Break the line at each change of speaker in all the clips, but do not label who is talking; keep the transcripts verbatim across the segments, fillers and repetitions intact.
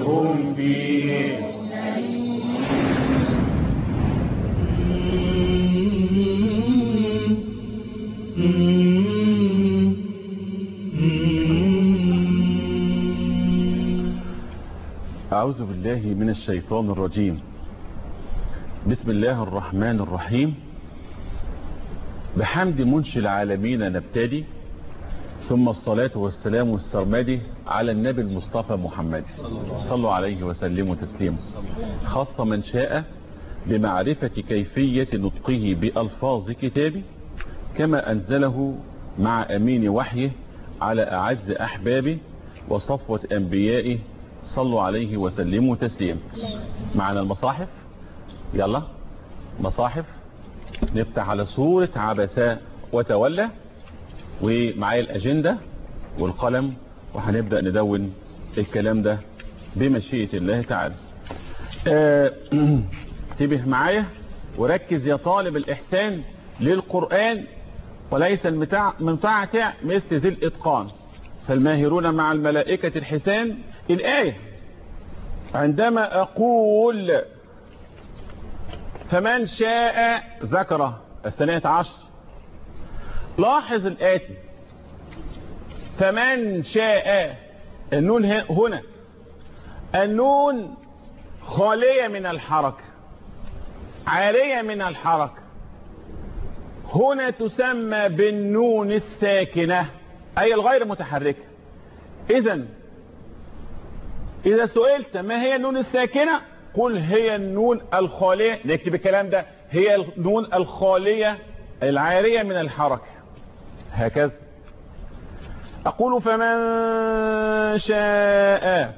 هم فيه.
أعوذ بالله من الشيطان الرجيم. بسم الله الرحمن الرحيم. بحمد منشئ العالمين نبتدي، ثم الصلاة والسلام السرمدي على النبي المصطفى محمد صلوا عليه وسلموا تسليما. خص من شاء بمعرفة كيفية نطقه بألفاظ كتابه كما أنزله مع أمين وحيه على أعز أحبابه وصفوة أنبيائه صلوا عليه وسلموا تسليما. معنا المصاحف، يلا مصاحف نفتح على سورة عبسة وتولى، ومعايا الأجندة والقلم وهنبدأ ندون الكلام ده بمشيئة الله تعالى. اه انتبه معايا وركز يا طالب الإحسان للقرآن، وليس المتعتع مثل ذي الإتقان، فالماهرون مع الملائكة الحسان. الآية عندما أقول فمن شاء ذكره الثانية عشر، لاحظ الآتي: فمن شاء، النون هنا النون خالية من الحركة، عارية من الحركة، هنا تسمى بالنون الساكنة أي الغير متحركة. إذن إذا سئلت ما هي النون الساكنة قل هي النون الخالية، نكتب الكلام ده، هي النون الخالية العارية من الحركة. هكذا أقول فمن شاء،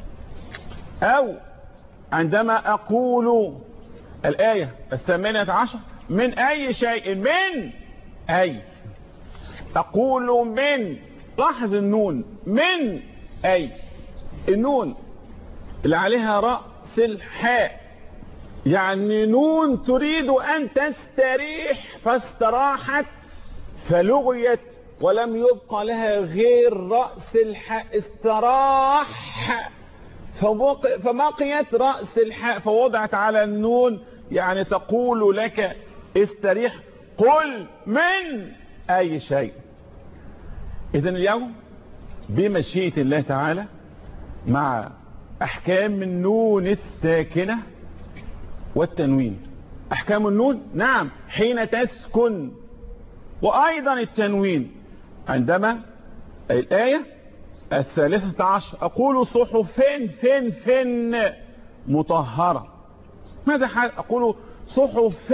أو عندما أقول الآية الثامنة عشر من أي شيء، من أي، أقول من، لاحظ النون من أي، النون اللي عليها رأس الحاء، يعني نون تريد أن تستريح فاستراحت فلغيت ولم يبقى لها غير رأس الحاء، استراح فبقيت رأس الحاء فوضعت على النون، يعني تقول لك استريح، قل من أي شيء. إذن اليوم بمشيئة الله تعالى مع أحكام النون الساكنة والتنوين. أحكام النون نعم حين تسكن، وأيضا التنوين عندما الآية الثالثة عشر أقول صحف فن فن مطهرة. ماذا حال؟ أقول صحف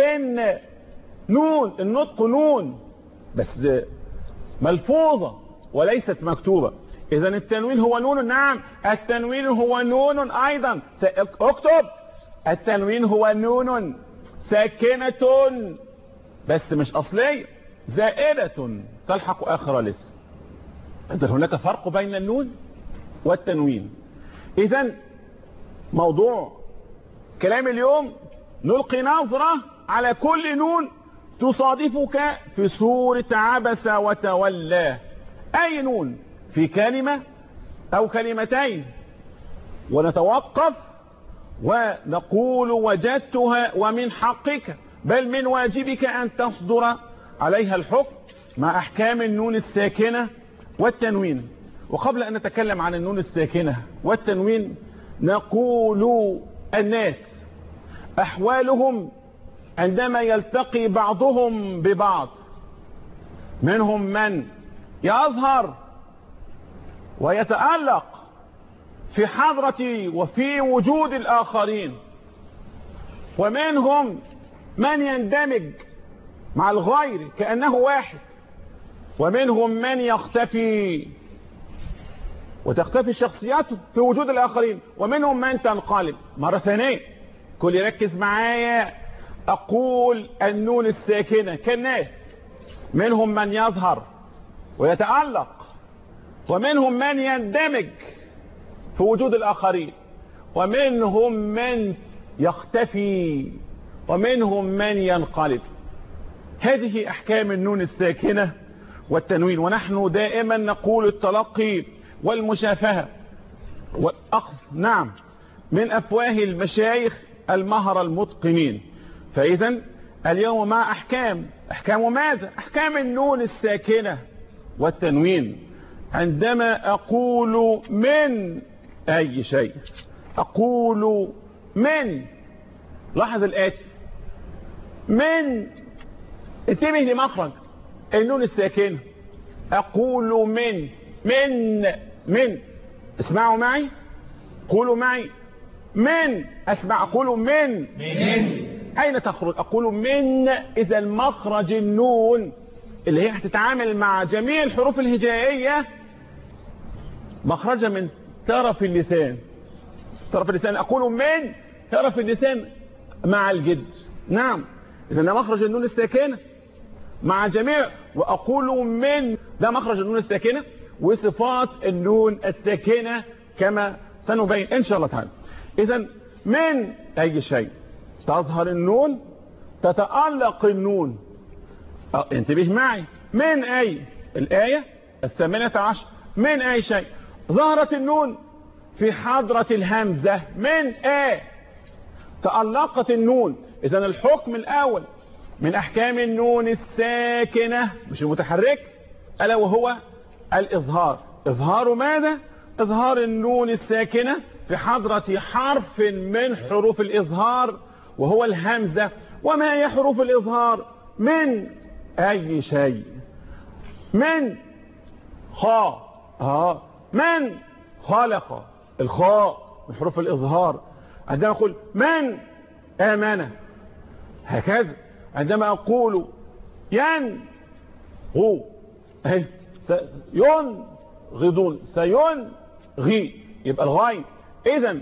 نون، النطق نون بس ملفوظة وليست مكتوبة. إذا التنوين هو نون، نعم التنوين هو نون أيضا، اكتب التنوين هو نون ساكنة بس مش أصلية، زائدة تلحق آخر الاسم. إذن هناك فرق بين النون والتنوين. إذن موضوع كلام اليوم نلقي نظرة على كل نون تصادفك في سورة عبس وتولى، أي نون في كلمة أو كلمتين، ونتوقف ونقول وجدتها ومن حقك بل من واجبك أن تصدر عليها الحكم مع أحكام النون الساكنة والتنوين. وقبل أن نتكلم عن النون الساكنة والتنوين نقول الناس أحوالهم عندما يلتقي بعضهم ببعض، منهم من يظهر ويتألق في حضرة وفي وجود الآخرين، ومنهم من يندمج مع الغير كأنه واحد، ومنهم من يختفي وتختفي شخصيته في وجود الآخرين، ومنهم من تنقلب. مرة ثانية كل يركز معايا، أقول النون الساكنة كالناس، منهم من يظهر ويتألق، ومنهم من يندمج في وجود الآخرين، ومنهم من يختفي، ومنهم من ينقلب. هذه أحكام النون الساكنة والتنوين. ونحن دائما نقول التلقي والمشافهة والأخذ نعم من أفواه المشايخ المهر المتقنين. فإذا اليوم مع أحكام أحكام ماذا؟ أحكام النون الساكنة والتنوين. عندما أقول من أي شيء، أقول من، لاحظ الآتي، من، انتبه لمخرج النون الساكنة. أقول من من من اسمعوا معي، قولوا معي من، أسمع، أقول من
من
أين تخرج؟ أقول من. إذا مخرج النون اللي هي هتتعامل مع جميع الحروف الهجائية مخرجها من طرف اللسان. طرف اللسان، أقول من طرف اللسان مع الجد. نعم، إذا ده مخرج النون الساكنة مع جميع. وأقول من، ده مخرج النون الساكنة وصفات النون الساكنة كما سنبين إن شاء الله تعالى. إذا من أي شيء تظهر النون، تتألق النون. أه انتبه معي، من أي، الآية الثامنة عشر، من أي شيء ظهرت النون في حضرة الهمزة، من آ تألقت النون. إذا الحكم الأول من أحكام النون الساكنة مش المتحرك ألا وهو الإظهار. إظهار ماذا؟ إظهار النون الساكنة في حضرة حرف من حروف الإظهار وهو الهمزة. وما هي حروف الإظهار؟ من أي شيء، من خاء، آه من خلق، الخاء من حروف الإظهار. عندما أقول من آمن هكذا. عندما أقول ينغو اهي ينغضون سينغي يبقى الغين. إذا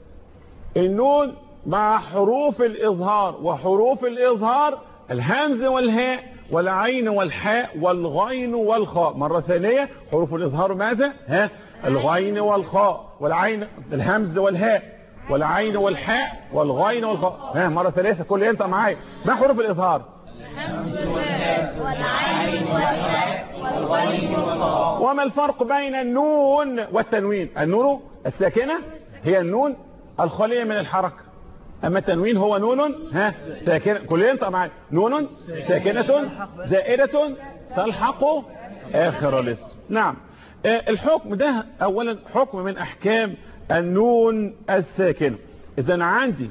النون مع حروف الإظهار، وحروف الإظهار الهمز والهاء والعين والحاء والغين والخاء. مرة ثانية حروف الإظهار ماذا؟ ها الغين والخاء والعين، الهمز والهاء والعين والحاء والغين والخاء. ها مرة ثالثة كل انت معايا. ما حروف الإظهار؟
الهمز والهاء والعين والحاء والغين والخاء.
وما الفرق بين النون والتنوين؟ النون الساكنة هي النون الخالية من الحركة، أما التنوين هو نون ها ساكنة. كل انت معايا، نون ساكنة زائدة تلحق آخر الاسم. نعم. الحكم ده أولا حكم من أحكام النون الساكنة. إذا عندي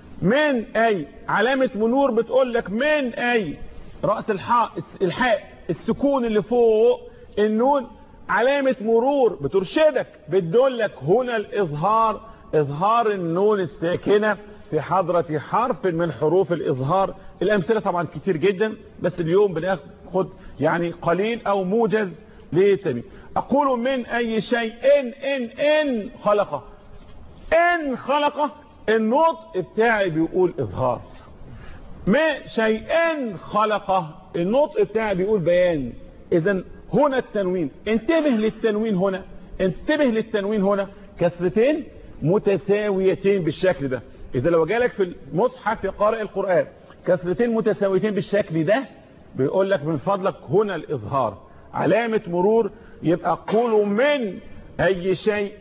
من أي علامة منور بتقول لك من أي، رأس الحاء الحاء السكون اللي فوق النون علامة مرور بترشدك بتدلك هنا الإظهار، إظهار النون الساكنة في حضرة حرف من حروف الإظهار. الأمثلة طبعا كتير جدا بس اليوم بناخد يعني قليل أو موجز للتمييز. أقول من أي شيء إن إن إن خلقه، إن خلقه النطق بتاعي بيقول إظهار. ما شيء خلقه النطق بتاعي بيقول بيان. إذن هنا التنوين، انتبه للتنوين هنا، انتبه للتنوين هنا كسرتين متساويتين بالشكل ده. إذا لو جالك في المصحف في قارئ القرآن كسرتين متساويتين بالشكل ده بيقول لك من فضلك هنا الإظهار علامة مرور. يبقى قولوا من أي شيء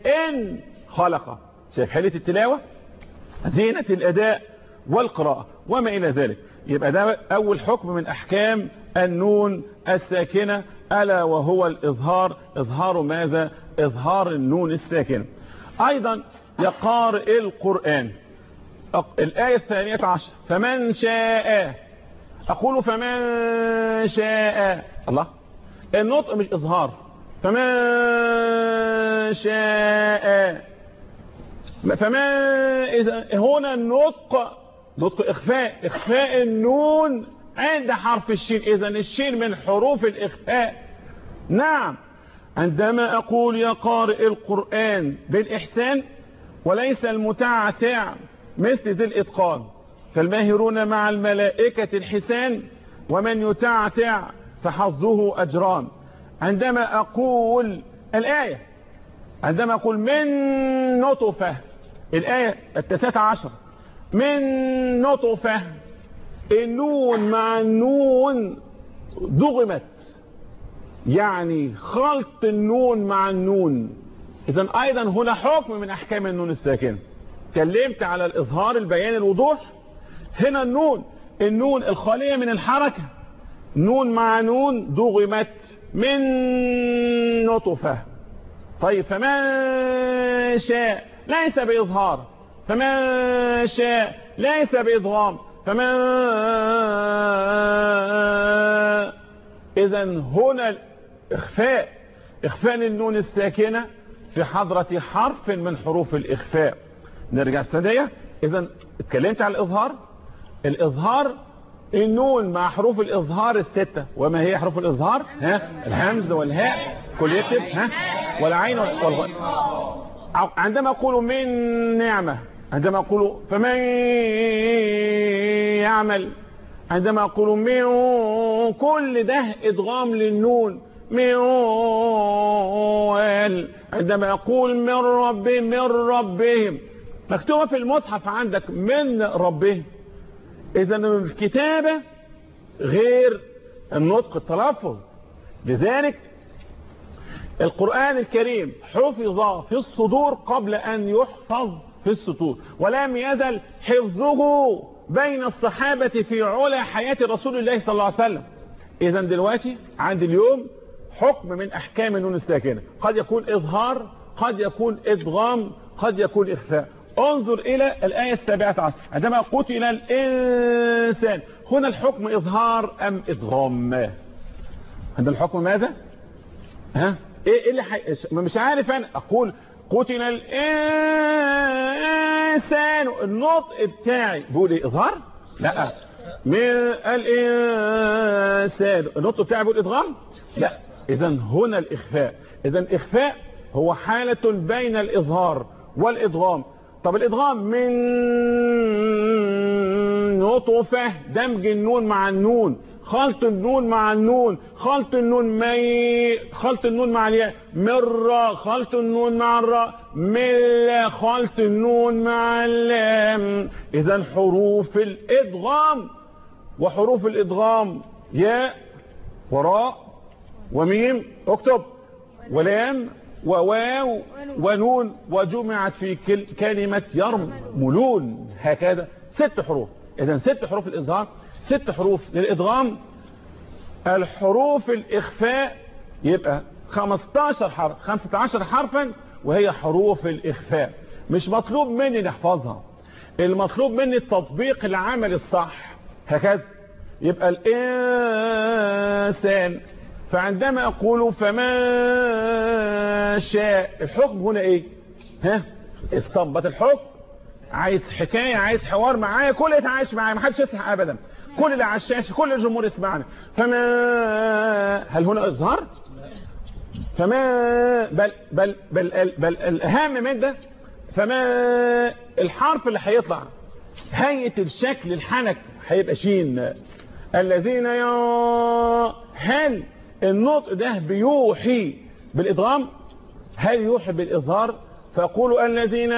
خلقه. شايف حالة التلاوة، زينة الأداء والقراءة وما إلى ذلك. يبقى ده أول حكم من أحكام النون الساكنة ألا وهو الإظهار. إظهار ماذا؟ إظهار النون الساكنة. أيضا يقارئ القرآن الآية الثانية عشر فمن شاء، أقول فمن شاء، الله النطق مش إظهار، فمن شاء فمن إذا هنا النطق نطق إخفاء، إخفاء النون عند حرف الشين. إذا الشين من حروف الإخفاء. نعم. عندما أقول يا قارئ القرآن بالإحسان وليس المتعتع مثل ذي الإتقان، فالماهرون مع الملائكة الحسان ومن يتعتع فحظه أجران. عندما أقول الآية، عندما أقول من نطفة، الآية التاسعة عشر من نطفة، النون مع النون ضغمت، يعني خلط النون مع النون إذن أيضا هنا حكم من أحكام النون الساكنة. اتكلمت على الإظهار البيان الوضوح. هنا النون النون الخالية من الحركة، نون مع نون ضغمت من نطفة. طيب فمن شاء ليس بإظهار، فمن شاء ليس بإضغام، فمن إذن هنا إخفاء إخفاء النون الساكنة في حضرة حرف من حروف الإخفاء. نرجع السادية. إذن اتكلمت على الإظهار. الإظهار النون مع حروف الإظهار الستة. وما هي حروف الإظهار؟ ها الهمز والهاء كل يكتب ها والعين والغاء. عندما أقول من نعمة، عندما أقول فمن يعمل، عندما أقول من كل ده إدغام للنون من وال. عندما أقول من ربهم من ربهم مكتوبة في المصحف عندك من ربهم. إذا الكتابة غير النطق التلفظ. لذلك القرآن الكريم حفظ في الصدور قبل أن يحفظ في السطور، ولم يزل حفظه بين الصحابة في علا حياة رسول الله صلى الله عليه وسلم. إذا دلوقتي عند اليوم حكم من أحكام النون الساكنة، قد يكون إظهار، قد يكون إدغام، قد يكون إخفاء. انظر إلى الآية السابعة عشر. عندما قتل الإنسان، هنا الحكم إظهار أم إدغام؟ عند الحكم ماذا؟ ها؟ إيه اللي حي... مش عارف أنا أقول قتل الإنسان، النطق بتاعي بيقول إيه؟ إظهار؟ لا. من الإنسان النطق بتاعي بيقول إدغام؟ لا. إذا هنا الإخفاء. إذا الإخفاء هو حالة بين الإظهار والإدغام. طب الإدغام من نطفة، دمج النون مع النون، خلط النون مع النون، خلط النون مي خلط النون مع الياء، مرة خلط النون مع الراء، مل خلط النون مع اللام. إذا حروف الإدغام وحروف الإدغام ياء وراء وميم اكتب ولام وواو ونون، وجمعت في كلمة يرملون. هكذا ست حروف. إذا ست حروف الإظهار، ست حروف للإدغام. الحروف الإخفاء يبقى خمستاشر حرف، خمسة عشر حرفا، وهي حروف الإخفاء. مش مطلوب مني نحفظها، المطلوب مني التطبيق العملي الصح. هكذا يبقى الإنسان. فعندما أقول فما شاء، الحكم هنا إيه؟ ها؟ استنبط الحكم. عايز حكاية، عايز حوار معايا، كل يتعايش معايا، محدش يسمع أبدا، كل اللي على الشاشة، كل الجمهور يسمعنا. فما هل هنا إظهار؟ فما بل بل بل, بل, بل الأهم من ده، فما الحرف اللي هيطلع هيئة الشكل الحنك هيبقى شين. الذين يا هل النطق ده بيوحي بالإدغام؟ هل يوحي بالإظهار؟ فيقولوا الذين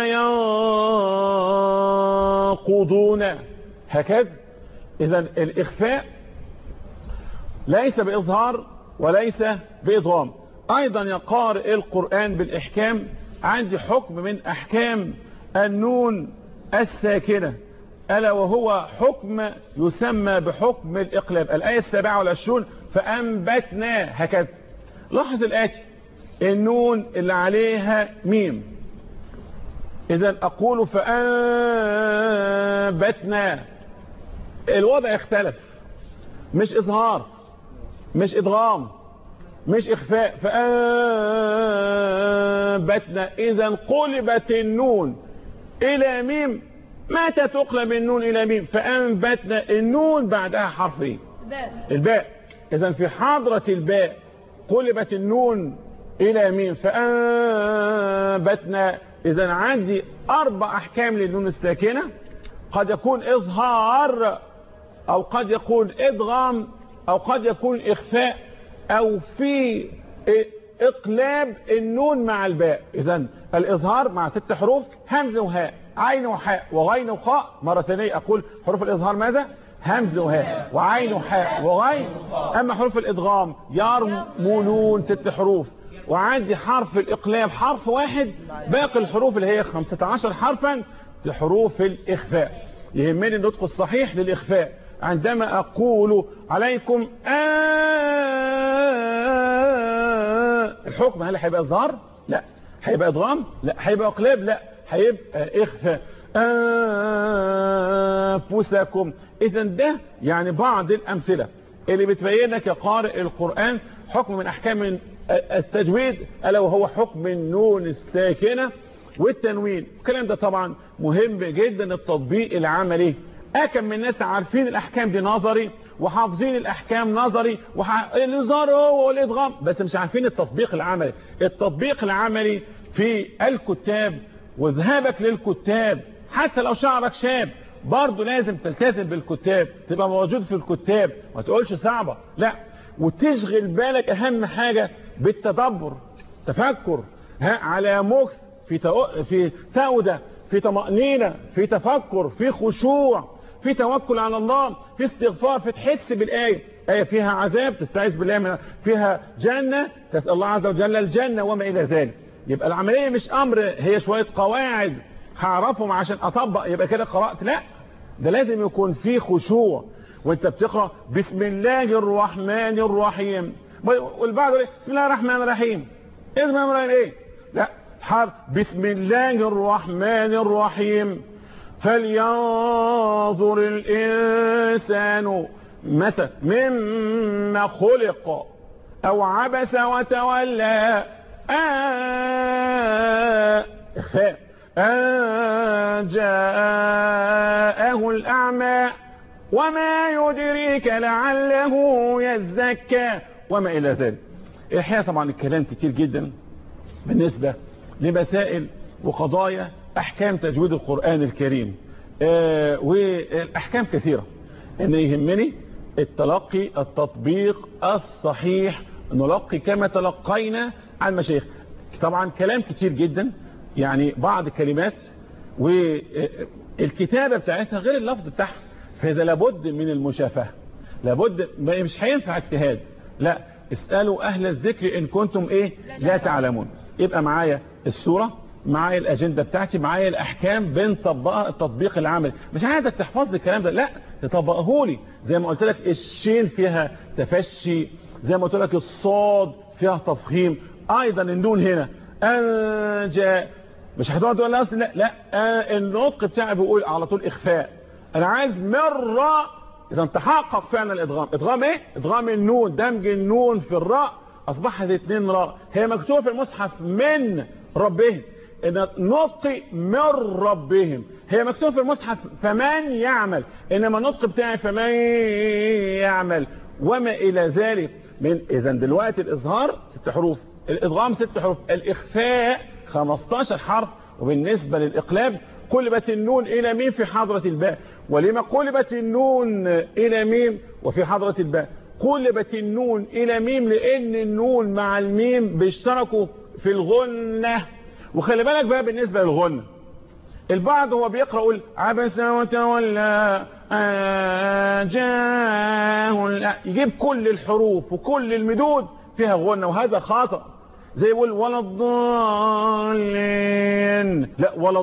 ينقضون. هكذا. إذا الإخفاء ليس بإظهار وليس بإدغام. أيضا يقارئ القرآن بالإحكام. عندي حكم من أحكام النون الساكنة، ألا وهو حكم يسمى بحكم الإقلاب. الآية السابعة والعشرون فأنبتنا. هكذا. لاحظ الآتي، النون اللي عليها ميم، إذا أقول فأنبتنا، الوضع اختلف، مش إظهار، مش إدغام، مش إخفاء. فأنبتنا، إذا قلبت النون إلى ميم. متى تقلب النون إلى ميم؟ فأنبتنا، النون بعدها حرف إيه؟ الباء. إذا في حضرة الباء قلبت النون إلى ميم فأنبتنا. إذا عندي أربع أحكام للنون الساكنة، قد يكون إظهار، أو قد يكون إدغام، أو قد يكون إخفاء، أو في إقلاب النون مع الباء. إذا الإظهار مع ست حروف، همز وهاء، عين وحاء وغين وخاء. مرة ثانية أقول حروف الإظهار ماذا؟ همز وهاء وعين وحاء وغين. أما حروف الإدغام يرملون ست حروف، وعندي حرف الإقلاب حرف واحد، باقي الحروف اللي هي خمسة عشر حرفا حروف الإخفاء. يهمني النطق الصحيح للإخفاء. عندما أقول عليكم آه الحكم هل هيبقى إظهار؟ لا. هيبقى إدغام؟ لا. هيبقى إقلاب؟ لا. هيبقى إخفاء. أنفسكم. إذا ده يعني بعض الأمثلة اللي بتبين لك يا قارئ القرآن حكم من أحكام التجويد، ألا وهو حكم النون الساكنة والتنوين. الكلام ده طبعا مهم جدا التطبيق العملي. أكم من الناس عارفين الأحكام دي نظري وحافظين الأحكام نظري والإظهار هو والإدغام، بس مش عارفين التطبيق العملي. التطبيق العملي في الكتاب، وذهابك للكتاب حتى لو شعرك شاب برضه لازم تلتزم بالكتاب، تبقى موجود في الكتاب، ما تقولش صعبة، لا. وتشغل بالك أهم حاجة بالتدبر، تفكر، ها، على مكث، في تأ... في تودة، في طمأنينة، في تفكر، في خشوع، في توكل على الله، في استغفار، في تحس بالآية. آية فيها عذاب تستعيذ بالله منها، فيها جنة تسأل الله عز وجل الجنة وما إلى ذلك. يبقى العملية مش أمر هي شوية قواعد هعرفهم عشان أطبق يبقى كده قرأت، لا. ده لازم يكون فيه خشوع وانت بتقرأ بسم الله الرحمن الرحيم، والبعض بسم الله الرحمن الرحيم. ايه بسم الله الرحمن الرحيم؟ ايه؟ لا، حرف بسم الله الرحمن الرحيم. فلينظر الإنسان مثلا مما خلق، أو عبس وتولى آه إخفاء أن جاءه الأعمى وما يدريك لعله يزكى وما إلى ذلك. الحقيقة طبعا الكلام كتير جدا بالنسبة لمسائل وقضايا أحكام تجويد القرآن الكريم، آه والأحكام كثيرة. إن يهمني التلقي التطبيق الصحيح، نلقي كما تلقينا عن مشايخ. طبعا كلام كتير جدا، يعني بعض الكلمات والكتابة بتاعتها غير اللفظ بتاعها، فإذا لابد من المشافهة، لابد، مش هينفع اجتهاد، لا. اسألوا أهل الذكر إن كنتم إيه لا تعلمون. يبقى معايا السورة، معايا الأجندة بتاعتي، معايا الأحكام، بنطبقها التطبيق العملي. مش عايزك تحفظ لي الكلام ده، لا، تطبقه لي. زي ما قلت لك الشين فيها تفشي، زي ما قلت لك الصاد فيها تفخيم، أيضا النون هنا أنجا، مش هتقعد تقول لا لا, لا. آه النطق بتاعي بيقول على طول إخفاء. أنا عايز مرة إذا تحقق فعلا الإدغام. إدغام إيه؟ إدغام النون، دمج النون في الراء أصبحت اتنين راء. هي مكتوبة في المصحف من ربهم، إن نطق من ربهم. هي مكتوبة في المصحف فمن يعمل، إنما النطق بتاعي فمن يعمل وما إلى ذلك. من إذا دلوقتي الإظهار ست حروف، الإدغام ست حروف، الإخفاء خمستاشر حرف. وبالنسبة للإقلاب قلبت النون إلى ميم في حضرة الباء. ولما قلبت النون إلى ميم وفي حضرة الباء؟ قلبت النون إلى ميم لأن النون مع الميم بيشتركوا في الغنة. وخلي بالك بقى بالنسبة للغنة، البعض هو بيقرأ يقول عبس وتولى جاءه، يجيب كل الحروف وكل المدود فيها غنة، وهذا خطأ. زي يقول ولا الضالين، لا، ولا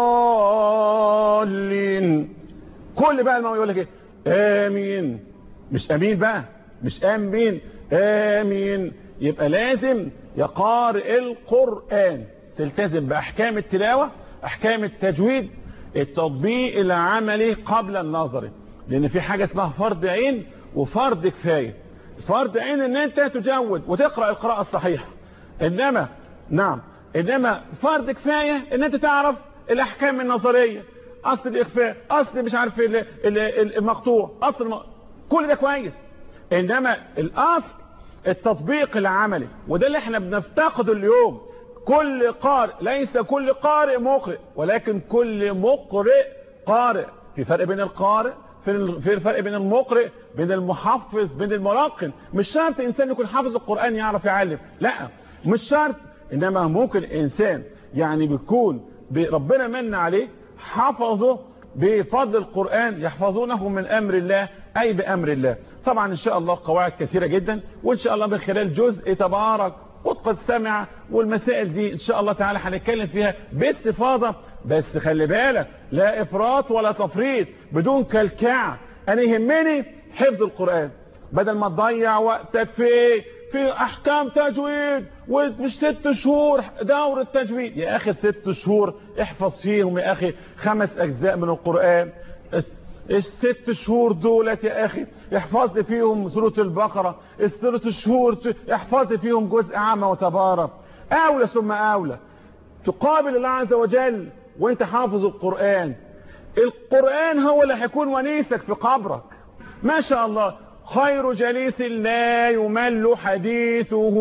الضالين. كل بقى ما يقول لك ايه امين، مش امين بقى، مش امين، امين. يبقى لازم يا قارئ القرآن تلتزم بأحكام التلاوة، أحكام التجويد، التطبيق العملي قبل النظري. لأن في حاجة اسمها فرض عين وفرض كفاية. فرض عين ان انت تجود وتقرأ القراءة الصحيحة، انما نعم انما فرض كفاية ان انت تعرف الاحكام النظرية، اصل الاخفاء، اصل مش عارف المقطوع، اصل الم... كل ده كويس. انما الاصل التطبيق العملي، وده اللي احنا بنفتقده اليوم. كل قارئ، ليس كل قارئ مقرئ، ولكن كل مقرئ قارئ. في فرق بين القارئ، في الفرق بين المقرئ، بين المحفظ، بين الملقن. مش شرط انسان يكون حافظ القرآن يعرف يعلم، لا، مش شرط. انما ممكن انسان يعني بيكون ربنا من عليه حفظه بفضل القرآن، يحفظونه من امر الله اي بامر الله. طبعا ان شاء الله قواعد كثيرة جدا، وان شاء الله من خلال جزء تبارك وقد سمع. والمسائل دي ان شاء الله تعالى هنتكلم فيها باستفاضة، بس خلي بالك لا افراط ولا تفريط بدون كلكعة. انا يهمني حفظ القرآن، بدل ما تضيع وقتك في في احكام تجويد ومش ست شهور دورة تجويد. يا اخي ست شهور احفظ فيهم يا اخي خمس اجزاء من القرآن. الست شهور دولت يا اخي احفظ فيهم سورة البقرة. الست شهور احفظ فيهم جزء عامة وتبارك. اولى ثم اولى تقابل الله عز وجل وانت حافظ القرآن. القرآن هو اللي هيكون ونيسك في قبرك. ما شاء الله. خير جليس لا يمل حديثه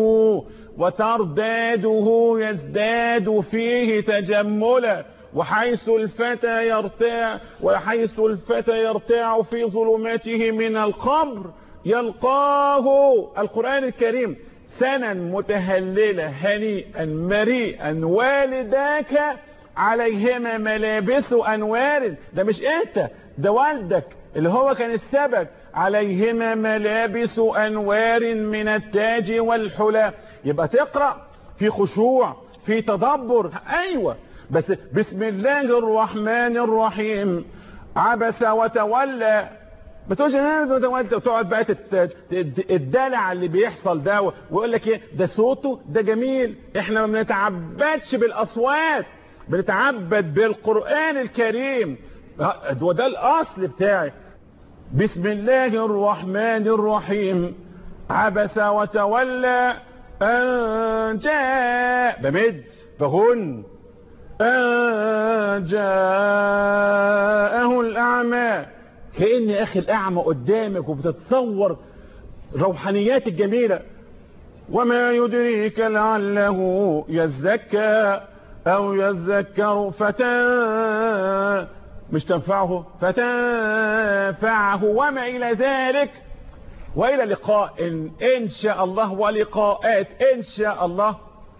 وترداده يزداد فيه تجملا. وحيث الفتى يرتاع وحيث الفتى يرتاع في ظلماته من القبر يلقاه القرآن الكريم سنا متهللة هنيئا مريئا والداك عليهما ملابس أنوار. ده مش انت، ده والدك اللي هو كان السبب. عليهما ملابس أنوار من التاج والحلى. يبقى تقرأ في خشوع في تدبر. أيوة بس بسم الله الرحمن الرحيم عبس وتولى. بتقولش انا وتولى وتقعد بقى الدلع اللي بيحصل ده ويقول لك ايه ده صوته ده جميل. احنا ما بنتعبدش بالاصوات، بنتعبد بالقرآن الكريم وده الاصل بتاعي. بسم الله الرحمن الرحيم عبس وتولى ان جاء بمد فهن أن جاءه الأعمى. كأن يا أخي الأعمى قدامك وبتتصور روحانيات الجميلة. وما يدريك لعله يزكى أو يذكر فتى مش تنفعه فتنفعه وما إلى ذلك. وإلى لقاء إن, إن شاء الله ولقاءات إن شاء الله.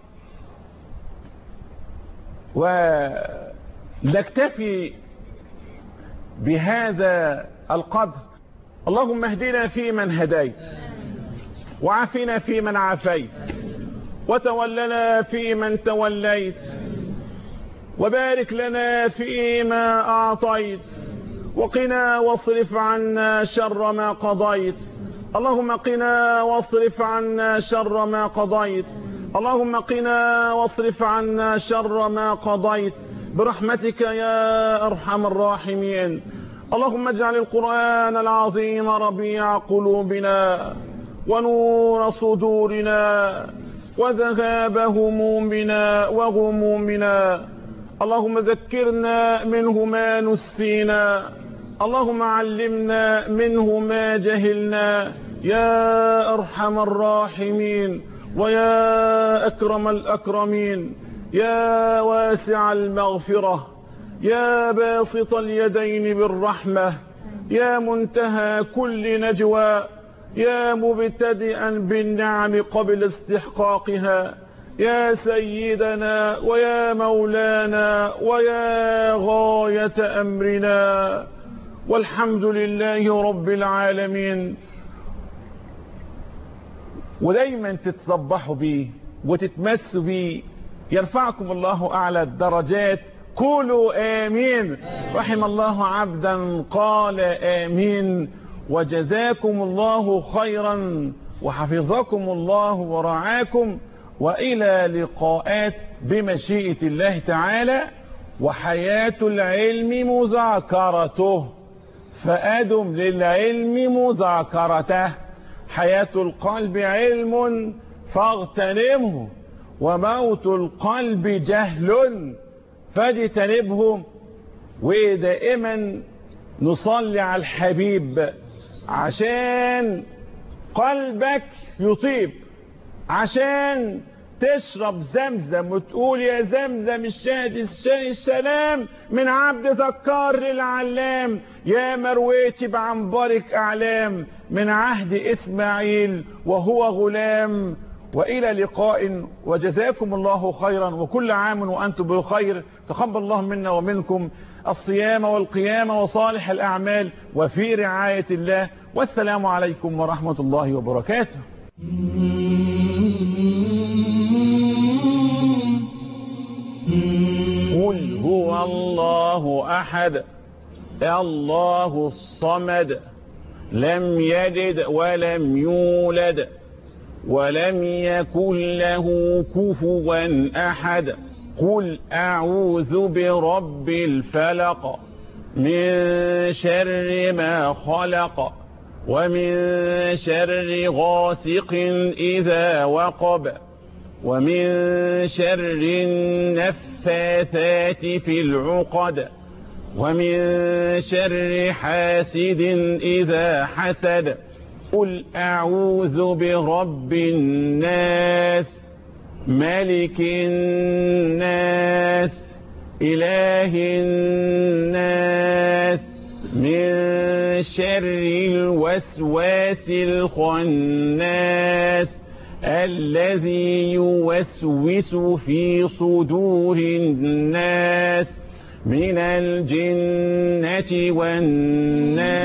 ونكتفي بهذا القدر. اللهم اهدنا فيمن هديت وعافنا فيمن عافيت وتولنا فيمن توليت وبارك لنا فيما أعطيت وقنا واصرف عنا شر ما قضيت. اللهم قنا واصرف عنا شر ما قضيت. اللهم قنا واصرف عنا شر ما قضيت برحمتك يا أرحم الراحمين. اللهم اجعل القرآن العظيم ربيع قلوبنا ونور صدورنا وذهاب همومنا وغمومنا. اللهم ذكرنا منه ما نسينا. اللهم علمنا منه ما جهلنا يا أرحم الراحمين ويا أكرم الأكرمين يا واسع المغفرة يا باسط اليدين بالرحمة يا منتهى كل نجوى يا مبتدئا بالنعم قبل استحقاقها يا سيدنا ويا مولانا ويا غاية أمرنا. والحمد لله رب العالمين. ودايما تتصبحوا بيه وتتمسوا بيه. يرفعكم الله أعلى الدرجات. قولوا آمين. رحم الله عبدا قال آمين. وجزاكم الله خيرا وحفظكم الله ورعاكم. وإلى لقاءات بمشيئة الله تعالى. وحياة العلم مذاكرته فأدم للعلم مذاكرته. حياة القلب علم فاغتنمه وموت القلب جهل فاجتنبه. ودائما نصلي على الحبيب عشان قلبك يطيب، عشان تشرب زمزم وتقول يا زمزم الشاهد السلام من عبد ذكار للعلام يا مرويتي بعنبرك أعلام من عهد إسماعيل وهو غلام. وإلى لقاء وجزاكم الله خيرا وكل عام وأنتم بخير. تقبل الله منا ومنكم الصيام والقيام وصالح الأعمال وفي رعاية الله. والسلام عليكم ورحمة الله وبركاته. قل هو الله أحد الله الصمد لم يلد ولم يولد ولم يكن له كفوا أحد قل أعوذ برب الفلق من شر ما خلق ومن شر غاسق إذا وقب ومن شر النفاثات في العقد ومن شر حاسد إذا حسد قل أعوذ برب الناس ملك الناس إله الناس من شر الوسواس الخناس الذي يوسوس في صدور الناس من الجنة والناس